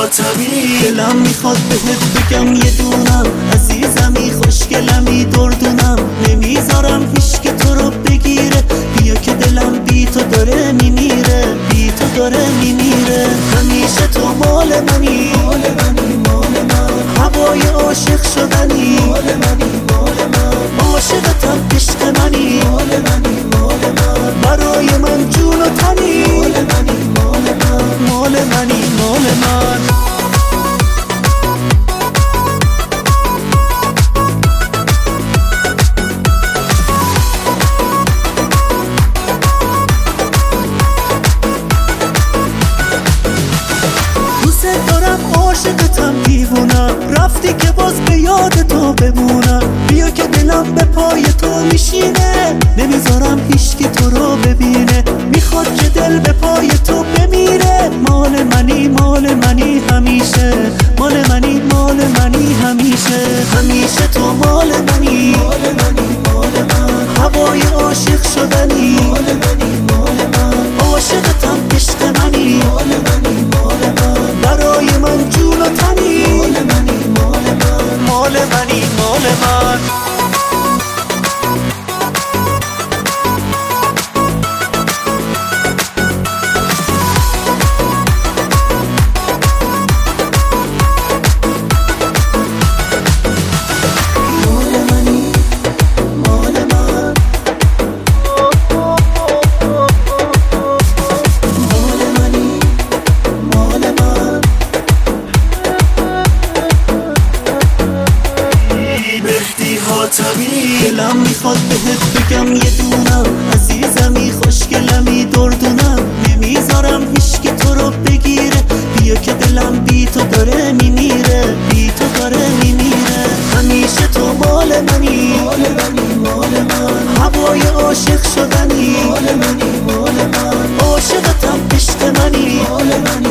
حاتمی. دلم میخواد بهت بگم یه دونم عزیزمی، خوشگلمی، دردونم، نمیذارم هیچ که تو رو بگیره. بیا که دلم بی تو داره میمیره، بی تو داره میمیره. همیشه تو مال منی، مال منی، مال من، هوای عاشق شدنی، مال منی، مال من، عاشقتم، عشق منی، مال منی، مال من، برای من جون و تنی، مال منی، مال من، مال منی، مال من. عاشقتم، دیوونم، رفتی که باز به یاد تو بمونم. بیا که دلم به پای تو میشینه، نمیذارم هیچکی تو رو ببینه. میخواد که دل به پای تو بمیره. مال منی، مال منی همیشه، مال منی، مال منی همیشه. همیشه تو مال منی، مال منی، مال من، هوای عاشق شدنی، مال منی، مال من، عاشقتم، عشق منی، مال منی، مال من، برای من جون و تنی، مال منی، مال من، مال منی، مال من. دلم میخواد بهت بگم یه دونم عزیزمی، خوشگلمی، دردونم، نمیذارم هیچ که تو رو بگیره. بیا که دلم بی تو داره میمیره، بی تو داره میمیره. همیشه تو مال منی، مال منی، مال من، هوای عاشق شدنی، مال منی، مال من، عاشقتم، عشق منی، مال منی،